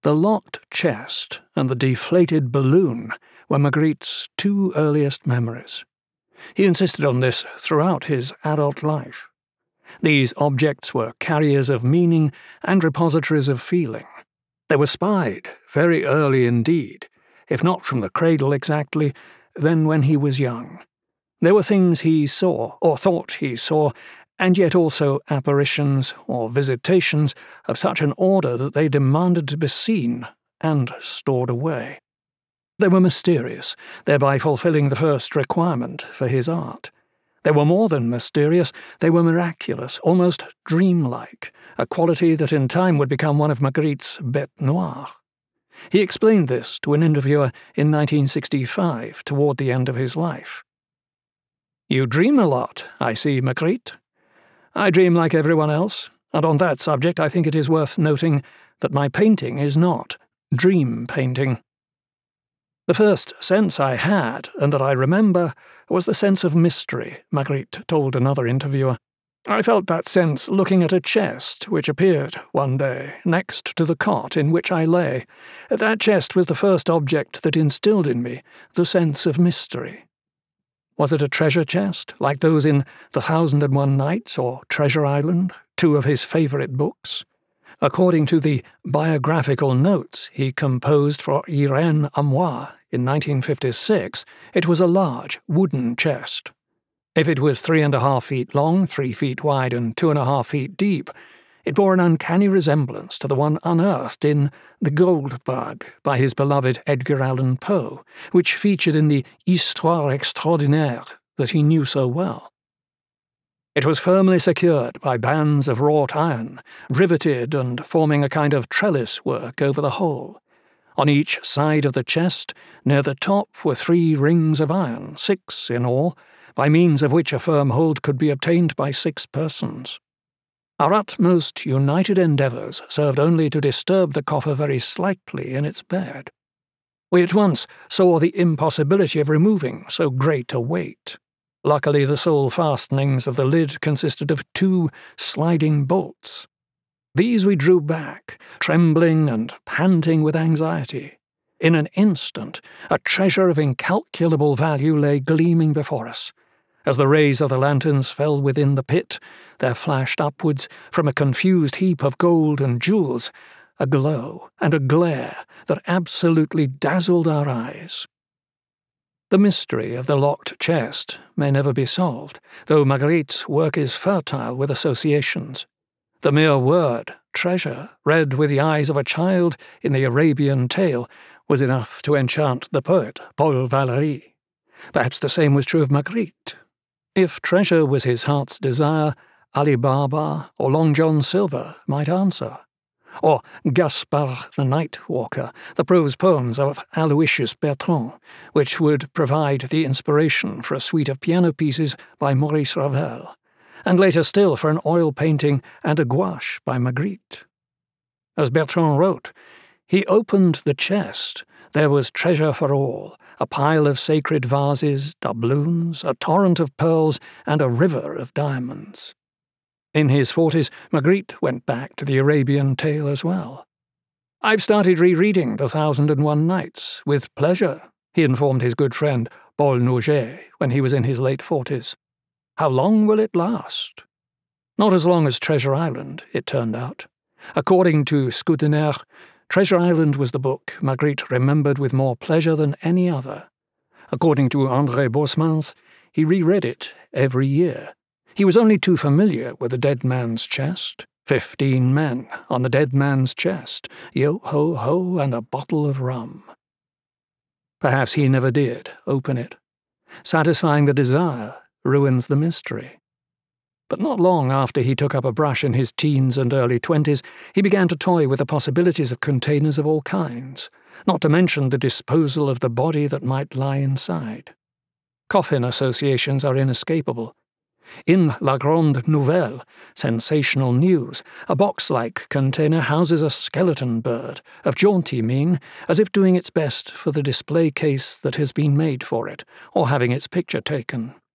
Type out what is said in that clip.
The locked chest and the deflated balloon were Magritte's two earliest memories. He insisted on this throughout his adult life. These objects were carriers of meaning and repositories of feeling. They were spied very early indeed, if not from the cradle exactly, then when he was young. They were things he saw, or thought he saw, and yet also apparitions or visitations of such an order that they demanded to be seen and stored away. They were mysterious, thereby fulfilling the first requirement for his art. They were more than mysterious, they were miraculous, almost dreamlike, a quality that in time would become one of Magritte's bêtes noires. He explained this to an interviewer in 1965, toward the end of his life. "You dream a lot, I see, Magritte. I dream like everyone else, and on that subject I think it is worth noting that my painting is not dream painting. The first sense I had, and that I remember, was the sense of mystery," Magritte told another interviewer. "I felt that sense looking at a chest which appeared one day next to the cot in which I lay. That chest was the first object that instilled in me the sense of mystery." Was it a treasure chest, like those in The 1001 Nights or Treasure Island, two of his favourite books? According to the biographical notes he composed for Irène Amoir in 1956, it was a large wooden chest. If it was 3.5 feet long, 3 feet wide, and 2.5 feet deep, it bore an uncanny resemblance to the one unearthed in The Gold Bug by his beloved Edgar Allan Poe, which featured in the Histoire Extraordinaire that he knew so well. It was firmly secured by bands of wrought iron, riveted and forming a kind of trellis work over the whole. On each side of the chest, near the top, were 3 rings of iron, 6 in all, by means of which a firm hold could be obtained by 6 persons. Our utmost united endeavours served only to disturb the coffer very slightly in its bed. We at once saw the impossibility of removing so great a weight. Luckily, the sole fastenings of the lid consisted of 2 sliding bolts. These we drew back, trembling and panting with anxiety. In an instant, a treasure of incalculable value lay gleaming before us. As the rays of the lanterns fell within the pit, there flashed upwards, from a confused heap of gold and jewels, a glow and a glare that absolutely dazzled our eyes. The mystery of the locked chest may never be solved, though Magritte's work is fertile with associations. The mere word, treasure, read with the eyes of a child in the Arabian tale, was enough to enchant the poet Paul Valéry. Perhaps the same was true of Magritte. If treasure was his heart's desire, Ali Baba or Long John Silver might answer. Or Gaspard the Night Walker, the prose poems of Aloysius Bertrand, which would provide the inspiration for a suite of piano pieces by Maurice Ravel, and later still for an oil painting and a gouache by Magritte. As Bertrand wrote, "He opened the chest. There was treasure for all, a pile of sacred vases, doubloons, a torrent of pearls, and a river of diamonds." In his 40s, Magritte went back to the Arabian tale as well. "I've started rereading The 1001 Nights, with pleasure," he informed his good friend Paul Nouget when he was in his late 40s. "How long will it last?" Not as long as Treasure Island, it turned out. According to Scudénaire, Treasure Island was the book Magritte remembered with more pleasure than any other. According to André Bosmans, he reread it every year. He was only too familiar with the dead man's chest. 15 men on the dead man's chest, yo-ho-ho, and a bottle of rum. Perhaps he never did open it. Satisfying the desire ruins the mystery. But not long after he took up a brush in his teens and early 20s, he began to toy with the possibilities of containers of all kinds, not to mention the disposal of the body that might lie inside. Coffin associations are inescapable. In La Grande Nouvelle, sensational news, a box-like container houses a skeleton bird, of jaunty mien, as if doing its best for the display case that has been made for it, or having its picture taken.